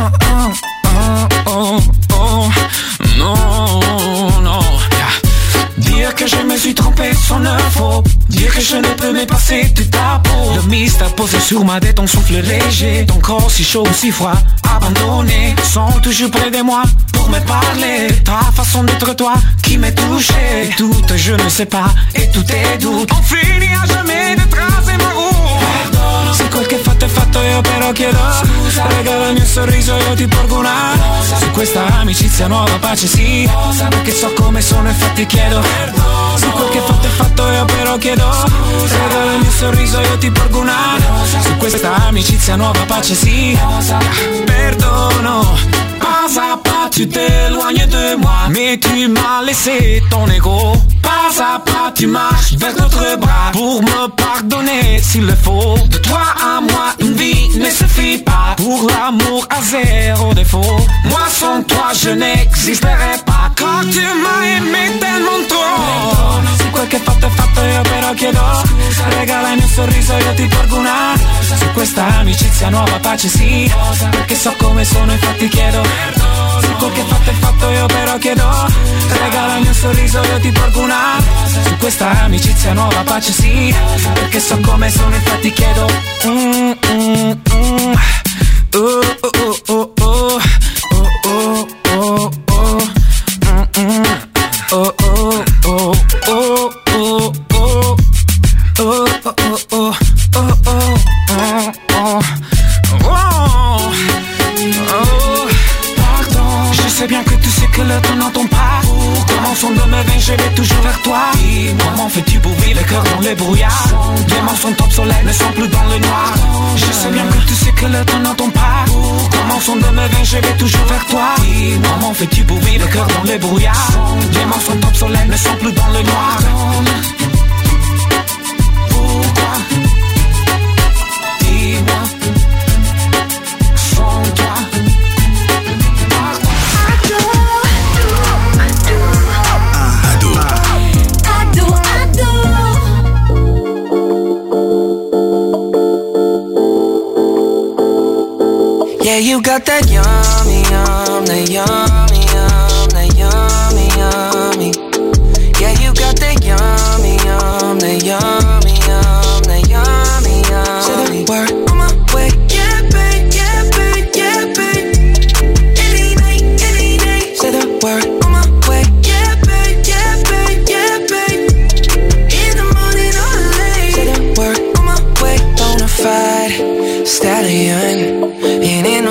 Que je me suis trompé son info, dire que je ne peux m'effacer de ta peau. Le mystère posé sur ma tête, ton souffle léger, ton corps si chaud ou si froid, abandonné, sont toujours près de moi pour me parler. Ta façon d'être toi qui m'est touché, tout je ne sais pas et tout est doute. On finit à jamais de tracer ma route. Se quel che fatto è fatto, io però chiedo scusa, regalami un sorriso, io ti porgo una rosa. Su questa amicizia nuova pace sì rosa. Perché so come sono, infatti chiedo perdono. Se quel che fatto è fatto, io però chiedo scusa, regalami un sorriso, io ti porgo una rosa. Su questa amicizia nuova pace sì rosa. Perdono. Pas à pas tu t'éloignes de moi, mais tu m'as laissé ton ego. Pas à pas tu marches vers d'autres bras pour me pardonner s'il le faut. De toi à moi une vie ne suffit pas, pour l'amour à zéro défaut. Moi sans toi je n'existerai pas, car tu m'as aimé tellement trop. Se quel che fatto è fatto, io però chiedo scusa, regalami un sorriso, io ti porgo una rosa. Su questa amicizia nuova pace sì rosa. Perché so come sono, infatti chiedo perdono. Se quel che fatto è fatto, io però chiedo regalami un sorriso, io ti porgo una rosa. Su questa amicizia nuova pace sì rosa. Perché so come sono, infatti chiedo mm, mm, mm. Oh, oh, oh, oh, oh. Oh, oh, oh, oh. Mm, mm. Oh, oh, oh, oh, oh, oh. Oh, oh, oh, oh, oh, oh, oh, oh. Oh, pardon. Je sais bien que tu sais que le temps n'entend pas. Comment son de me vin, je vais toujours vers toi. Comment fais-tu pour vivre le cœur dans le brouillard? Les mains sont obsolètes, ne sont plus dans le noir. Je sais bien que tu sais que le temps n'entend pas. Comment son de me vin, je vais toujours vers toi. Comment fais-tu pour vivre le cœur dans le brouillard? Les mains sont obsolètes, ne sont plus dans le noir. Pourquoi? Dis-moi. Sans toi. Yeah, you got that yummy, yum, that yummy, yum, that yummy, yummy. Yeah, you got that yummy, yum, that yummy, yum, that yummy, yummy. Say the word on my way. Yeah, babe, yeah, babe, yeah, babe. Any night, any day. Say the word on my way. Yeah, babe, yeah, babe, yeah, babe.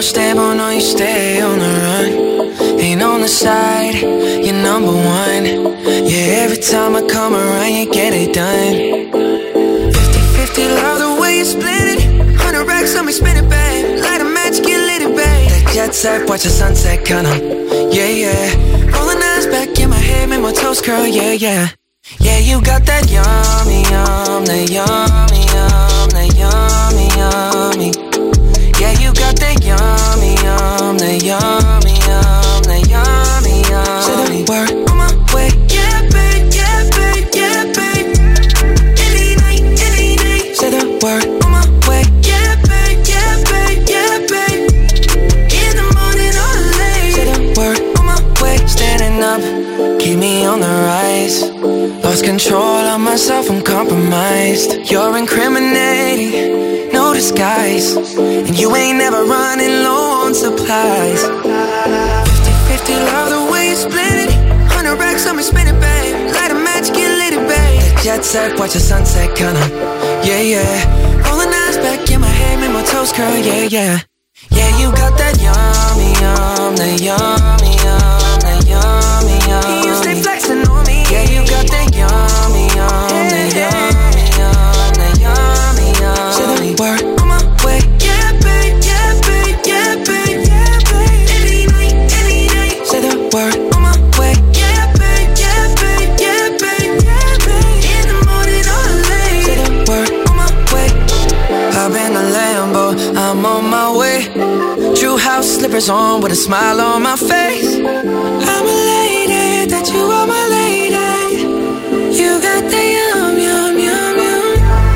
stable, no, you stay on the run. Ain't on the side, you're number one. Yeah, every time I come around, you get it done. Fifty fifty, love the way you split it. Hundred racks on me, spin it, babe. Light a match, get lit it, babe. That jet set, watch the sunset, kinda. Yeah, yeah. Rolling eyes back in my head, make my toes curl, yeah, yeah. Yeah, you got that yummy, yum, that yummy, yum, that yummy, yummy. Yeah, you got that yummy, yum, that yummy, yum, that yummy, yummy. Say the word on my way, yeah, babe, yeah, babe, yeah, babe. Any night, any day. Say the word on my way, yeah, babe, yeah, babe, yeah, babe. In the morning or late. Say the word on my way, standing up, keep me on the rise. Lost control of myself, I'm compromised. You're incriminating, no disguise. And you ain't never running low on supplies. Fifty fifty, love the way you split it. Hundred racks on me, spin it, babe. Light a match, get lit it, babe. That jet set, watch the sunset, kinda. Yeah, yeah. Rolling eyes back in my head, make my toes curl, yeah, yeah. Yeah, you got that yummy, yum, that yummy, yum, that yummy, yum. You stay flexing on me. Yeah, you got that yummy, yum, that yummy, yum, that yummy, yum. Say the word on my way, yeah, babe, yeah, babe, yeah, babe, yeah, babe. Any night, any day. Say the word on my way, yeah, babe, yeah, babe, yeah, babe, yeah, babe. In the morning or late. Say the word on my way. Hop in the Lambo, I'm on my way. True house slippers on with a smile on my face. I'm elated that you are my lady. You got the yum, yum, yum, yum.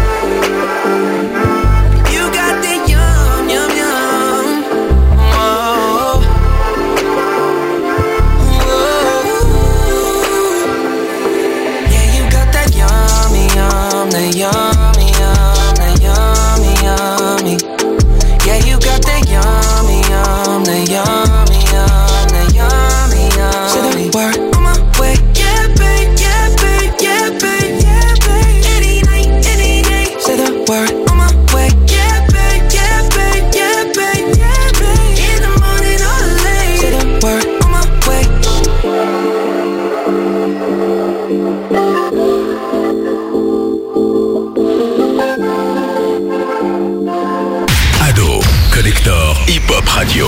You got the yum, yum, yum. Whoa. Whoa. Yeah, you got that yummy, yum, that yummy, yum, that yummy, yummy. Yeah, you got that yummy, yum, that yummy, yum, that yummy, yum. Say the word on my way, yeah, babe, yeah, babe, yeah, babe, yeah, babe. Any night, any day. Say the word on my way, yeah, babe, yeah, babe, yeah, babe, yeah, babe. In the morning or late. Say the word on my way. Ado, Collector, Hip Hop Radio.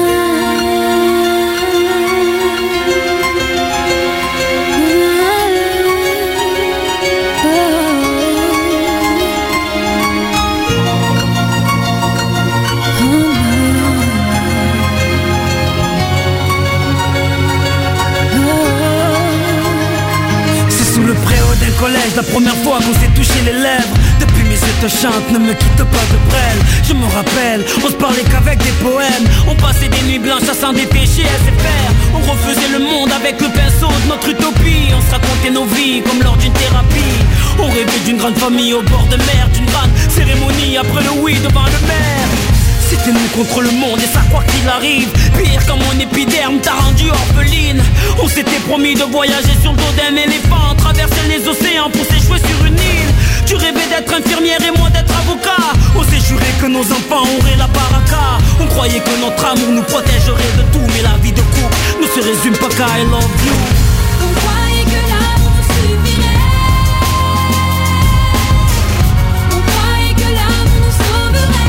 C'est sous le préau d'un collège la première fois qu'on s'est touché les lèvres. Depuis mes yeux te chantent, ne me quitte pas de brêle. Je me rappelle, on se parlait qu'avec des poèmes. On passait des nuits blanches à s'en dépêcher à ses pères. On refaisait le monde avec le pinceau de notre utopie. On se racontait nos vies comme lors d'une thérapie. On rêvait d'une grande famille au bord de mer, d'une grande cérémonie après le oui devant le maire. C'était nous contre le monde et ça quoi qu'il arrive. Pire quand mon épiderme t'a rendu orpheline. On s'était promis de voyager sur le dos d'un éléphant, traverser les océans pour s'échouer sur une île. Tu rêvais d'être infirmière et moi d'être avocat. On s'est juré que nos enfants auraient la baraka. On croyait que notre amour nous protégerait de tout. Mais la vie de couple ne se résume pas qu'à I love you. On croyait que l'amour nous suffirait. On croyait que l'amour nous sauverait.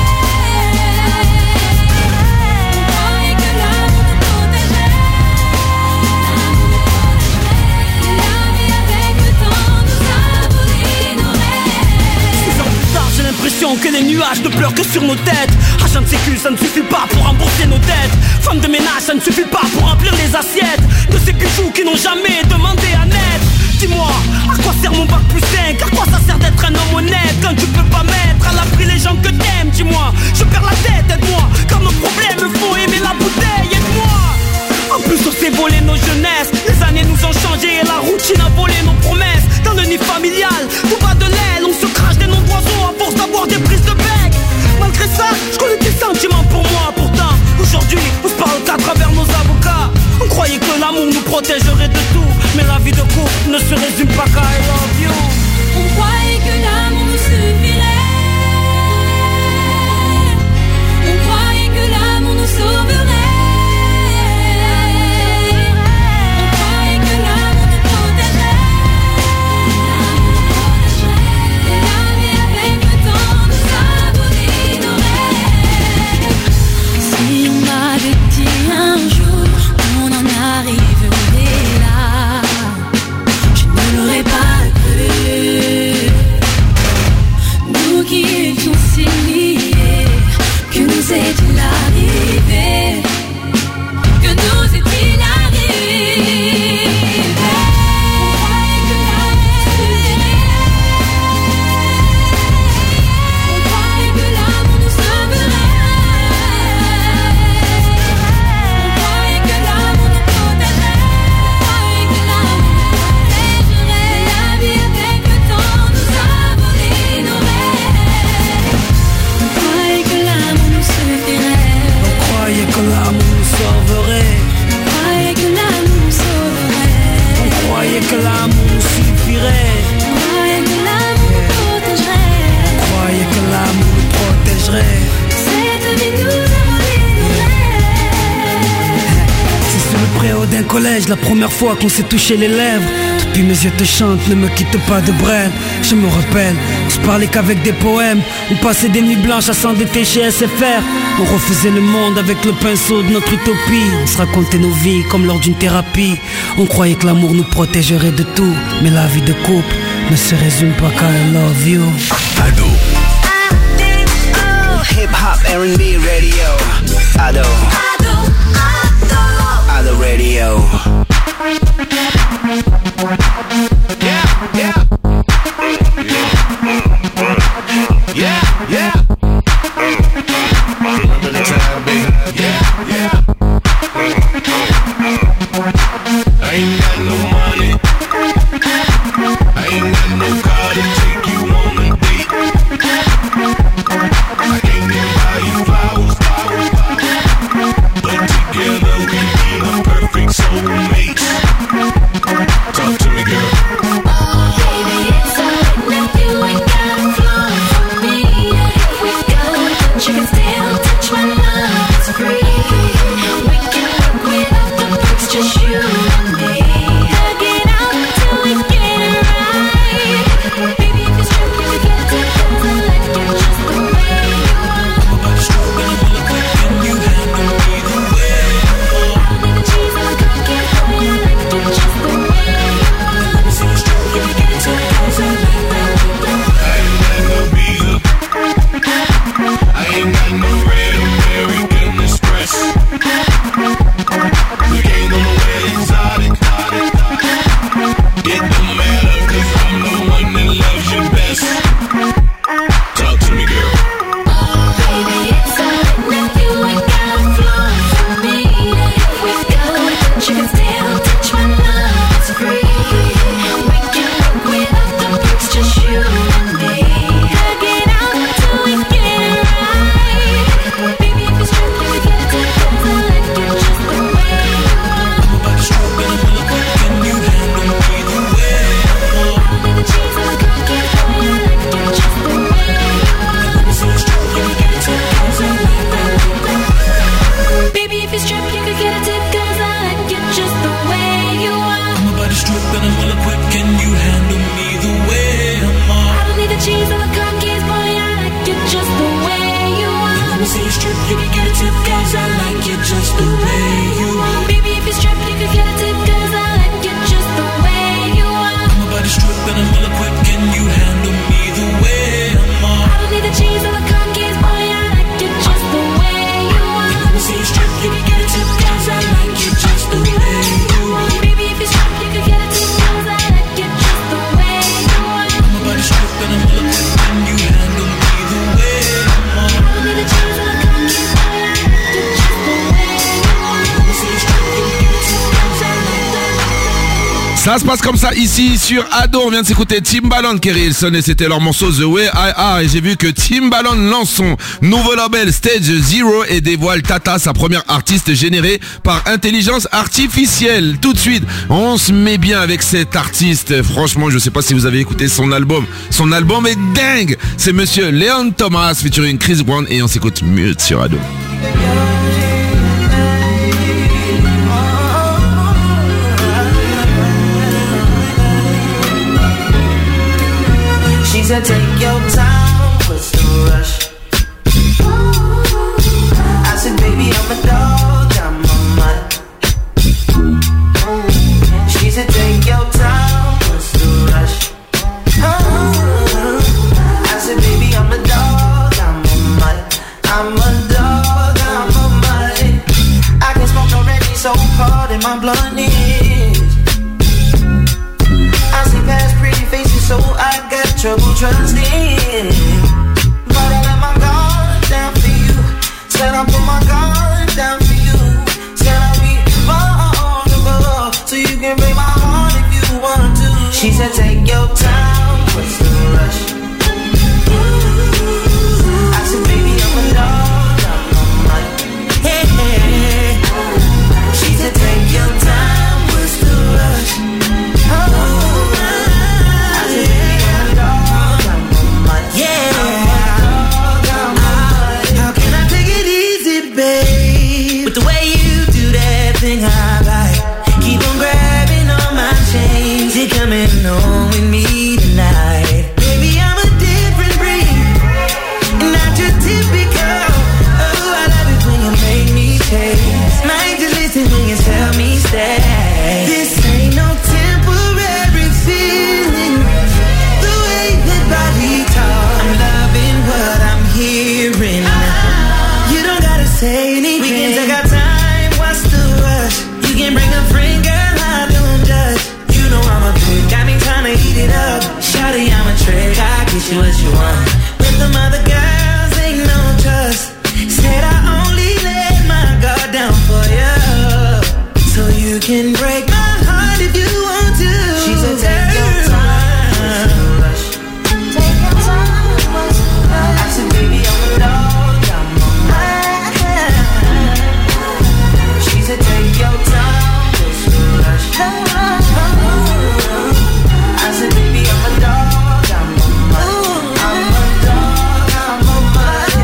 On croyait que l'amour nous protégerait. L'amour nous protégerait. La vie avec le temps nous a volé nos rêves. Six ans plus tard, j'ai l'impression que les nuages ne pleurent que sur nos têtes. Agent de sécu, ça ne suffit pas pour rembourser nos dettes. Femme de ménage, ça ne suffit pas pour remplir les assiettes de ces bijoux qui n'ont jamais demandé à naître. Dis-moi, à quoi sert mon bac plus cinq? À quoi ça sert d'être un homme honnête quand tu peux pas mettre à l'abri les gens que t'aimes? Dis-moi, je perds la tête, aide-moi. Quand nos problèmes me font aimer la bouteille, aide-moi. En plus on s'est volé nos jeunesses. Les années nous ont changé et la routine a volé nos promesses. Dans le nid familial, tout bas de l'aile, on se crache des noms d'oiseaux à force d'avoir des prises de bec. Malgré ça, je connais des sentiments pour moi. Pourtant, aujourd'hui, on se parle qu'à travers nos avocats. On croyait que l'amour nous protégerait de tout. Mais la vie de couple ne se résume pas qu'à I love you. On croyait que l'amour nous suffirait. On croyait que l'amour collège, la première fois qu'on s'est touché les lèvres. Depuis mes yeux te chantent, ne me quitte pas de brêle. Je me rappelle, on se parlait qu'avec des poèmes. On passait des nuits blanches à s'endetter chez S F R. On refaisait le monde avec le pinceau de notre utopie. On se racontait nos vies comme lors d'une thérapie. On croyait que l'amour nous protégerait de tout, mais la vie de couple ne se résume pas qu'à I love you. Ado. Hip hop R and B radio. Ado. Ado. Ado. Ado radio. Yeah, yeah. Yeah, yeah. Remember the time, baby. Yeah, yeah. I ain't got no money. I ain't got no car to take you on a date. I can't even buy you flowers, flowers, flowers. But together we be a perfect soulmate. Talk to me, girl. Oh, baby, it's alright if you ain't got a flaw for me. If we go, but you can still touch my love. It's free. We can work without the perks, just you and me. Hug it out till we get it right. Baby, if it's true, you get to go. I like you just the way you are. I'm about to stroke and I'm gonna quick and you handle me the way you are. I don't need the cheese on my cookies, boy, I like you just the way you are. Let me see you stroke and you get to go. I like that you don't. I ain't got no visa. I ain't got no red American Express. We ain't on the way exotic. It don't matter, cause I'm the one that loves you best. Talk to me, girl. Oh, baby, it's alright if you ain't got a flaw for me. If we go, but you can still touch my love. It's free. We can work without the perks, just you and me. Hug it out till we get it right. Baby, if it's true, you get to go. I like you just the way you are. I'm about to stroke and I'm gonna quick and you handle me the way you are. I don't need the cheese on my cookies, boy, I like you just the way you are. Let me see you stroke and you get to go. I like that you don't. Baby, if you strip, you could get a tip, cause I like you just the way you are. I'm about to strip and I'm gonna quick and you handle me the way I'm on. I don't need the cheese on the cookies, boy, I like you just the way you are. Let me see you strip, you can get a tip, cause I like you just the way you are. Baby, if you strip, you could get a tip, cause I like you just the way you are. I'm about to strip and I'm gonna quick and you handle me the way I'm on. I don't need the cheese on the cookies, boy, I like you just the way you are. Let me see you strip, you can get a tip, cause I like you just the way you are. Baby, if you strip, you could get a tip, cause I like you just the way you are. I'm about to strip and I'm gonna quick and you handle me the way I'm on. I don't need the cheese on the cookies, boy, I like you just the way you are. Let me see you strip, you can get a tip, cause I like that. Ça se passe comme ça ici sur Ado. On vient de s'écouter Timbaland, Kerry Hilson, et c'était leur morceau The Way I Are. Et j'ai vu que Timbaland lance son nouveau label Stage Zero et dévoile Tata, sa première artiste générée par intelligence artificielle. Tout de suite, on se met bien avec cet artiste. Franchement, je sais pas si vous avez écouté son album. Son album est dingue. C'est monsieur Leon Thomas featuring Chris Brown et on s'écoute Mute sur Ado. She said, take your time, what's the rush? I said, baby, I'm a dog, I'm a mutt. She said, take your time, what's the rush? I said, baby, I'm a dog, I'm a mutt. I'm a dog, I'm a mutt. I can smoke already, so cold in my blunt is. I see past pretty faces, so I got trouble trusting. But I let my guard down for you. Said I put my guard down for you. Said I'll be vulnerable, so you can break my heart if you want to. She said take your time, what's the rush? I said baby I'm a dog, I'm a mutt. Hey, hey. She said take your time, what's the rush? Oh. one. With them other girls, ain't no trust. Said I only let my guard down for you, so you can break my heart if you want to. She said take your time. Take your time. I said baby I'm a dog, I'm on mine. She said take your time, just rush. I said baby I'm a dog, I'm on mine. I'm a dog, I'm on mine.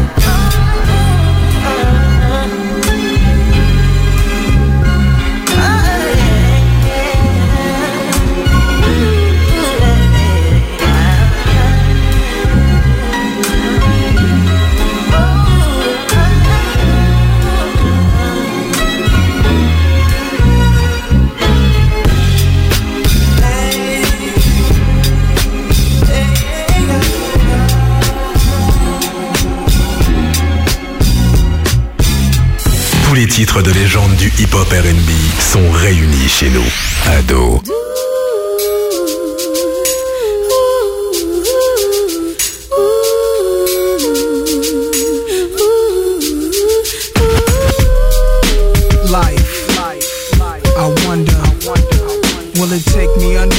Tous les titres de légende du hip-hop R and B sont réunis chez nous. Ado. Life, I wonder, will it take me under?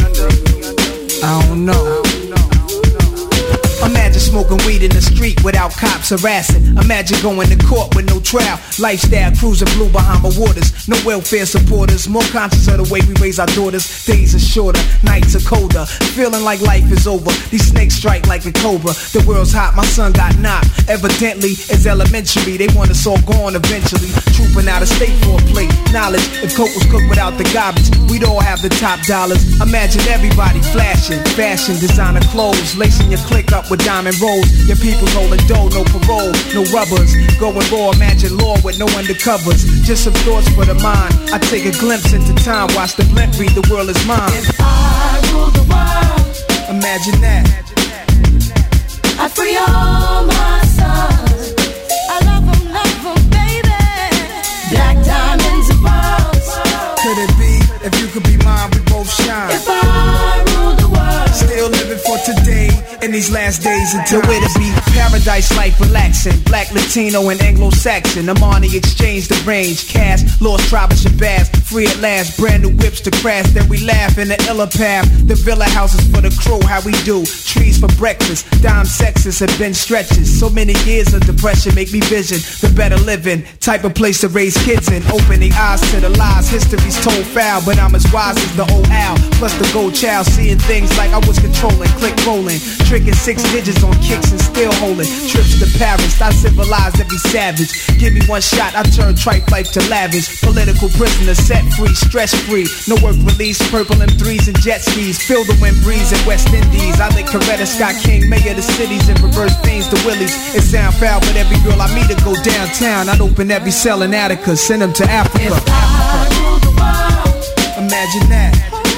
I don't know. Imagine smoking weed in the street without cops harassing. Imagine going to court with no trial. Lifestyle cruising blue Bahama waters. No welfare supporters. More conscious of the way we raise our daughters. Days are shorter, nights are colder. Feeling like life is over. These snakes strike like a cobra. The world's hot, my son got knocked. Evidently, it's elementary. They want us all gone eventually. Trooping out of state for a plate. Knowledge, if coke was cooked without the garbage, we'd all have the top dollars. Imagine everybody flashing. Fashion, designer clothes. Lacing your click up with diamond rolls. Your people's holding dough, no parole, no rubbers. Going raw, imagine law with no undercovers. Just some thoughts for the mind. I take a glimpse into time, watch the blimp read the world is mine. If I rule the world, imagine that. I free all my sons. I love them, love them, baby. Black diamonds and pearls. Could it be, if you could be mine, we both shine. If I rule the world, still living for today. In these last days until where to be. Paradise life relaxing. Black, Latino, and Anglo-Saxon. Amani exchange the range. Cash, lost tribe of Shabazz. Free at last, brand new whips to crash. Then we laugh in the illa path. The villa houses for the crew, how we do. Trees for breakfast. Dime sexes have been stretches. So many years of depression make me vision the better living. Type of place to raise kids in. Opening eyes to the lies. History's told foul, but I'm as wise as the old owl. Plus the gold child, seeing things like I was controlling. Click rolling. Tricking six digits on kicks and still holding. Trips to Paris, I civilized every savage. Give me one shot, I turn tripe life to lavish. Political prisoner, set free, stress free. No work release, purple M threes and jet skis. Feel the wind breeze in West Indies. I think Coretta Scott King, mayor of the cities, and reverse things to Willies. It sound foul, but every girl I meet to go downtown. I'd open every cell in Attica, send them to Africa. If I rule the world, imagine that.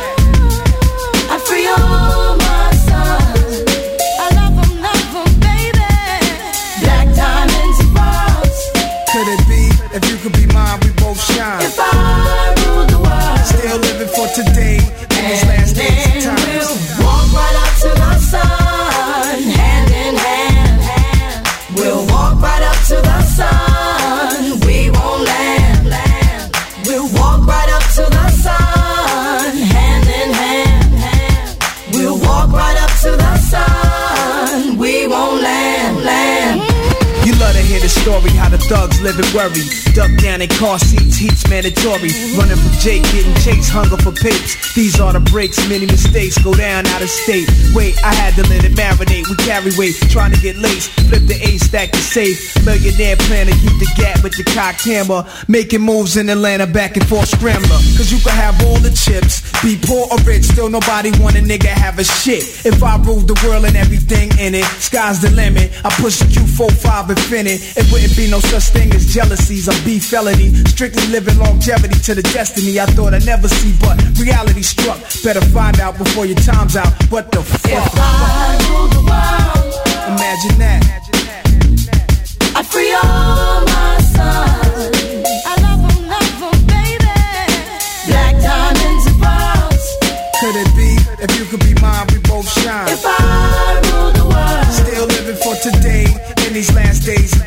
I free all my sons. I love them, love them, baby. Black diamonds and pearls. Could it be, if you could be mine, we both shine. If I rule the world, still living for today. In these last days of time. We'll walk right up to the sun, hand in hand, hand. We'll walk right up to the sun. We won't land, land. We'll walk right up to the sun, hand in hand, hand. We'll walk right up to the sun. We won't land, land. You love to hear the story, how the thugs live and worry. Duck down in car seats, heat's mandatory. Running from Jake, getting chased, hunger for papes. These are the breaks, many mistakes go down out of state. Wait, I had to let it marinate. We carry weight, trying to get laced. Flip the A, stack the safe. Millionaire plan to keep the gap with the cocked hammer. Making moves in Atlanta, back and forth scrambler. Cause you can have all the chips, be poor or rich, still nobody want a nigga have a shit. If I ruled the world and everything in it, sky's the limit. I push the Q forty-five infinite. It wouldn't be no such thing as jealousies or beef felony. Strictly living longevity to the destiny I thought I'd never see, but reality struck. Better find out before your time's out. What the fuck? If I rule the world, imagine that. I'd free all my sons. I love them, love them, baby. Black diamonds and pearls. Could it be, if you could be mine, we both shine. If I rule the world,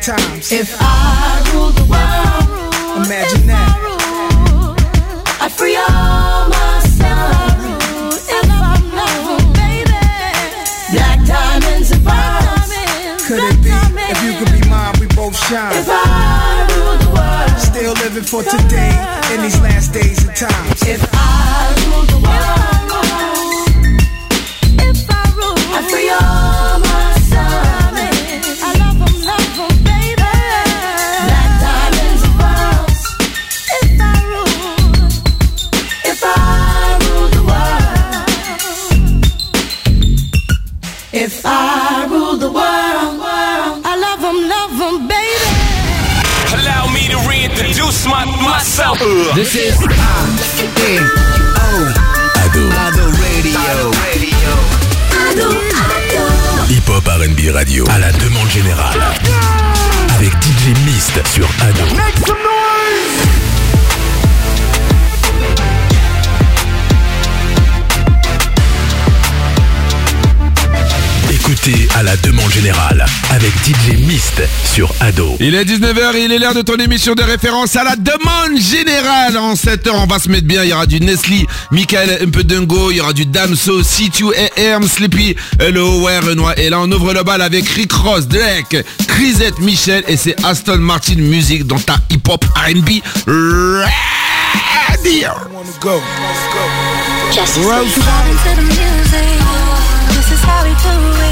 times. If I ruled the world, imagine that. I'd free all my sons. If I'm loving, baby, black diamonds and pearls. Could it be, if you could be mine, we both shine. If I ruled the world, still living for today, in these last days and times. If I ruled the world, if I ruled, I'd free all my sons. I love them, love them, baby, black diamonds and pearls. If I ruled, if I ruled the world, if I ruled the world, I love them, love them, baby. Allow me to reintroduce my, myself. This is A O Ado. Ado Radio. Ado, Ado. Hip-hop R and B radio à la demande générale. Avec D J Mist sur Ado. Make some noise. Écoutez à la demande générale avec D J Mist sur Ado. Il est dix-neuf heures et il est l'heure de ton émission de référence à la demande générale. En sept heures, on va se mettre bien. Il y aura du Nestlé, Michael un peu Dingo, il y aura du Damso, C deux A M, Sleepy, Hello, ouais, Renoir. Et là, on ouvre le bal avec Rick Ross, Drake, Chrisette Michel et c'est Aston Martin Music dans ta hip-hop R and B radio. Just to the music, this is how we do it.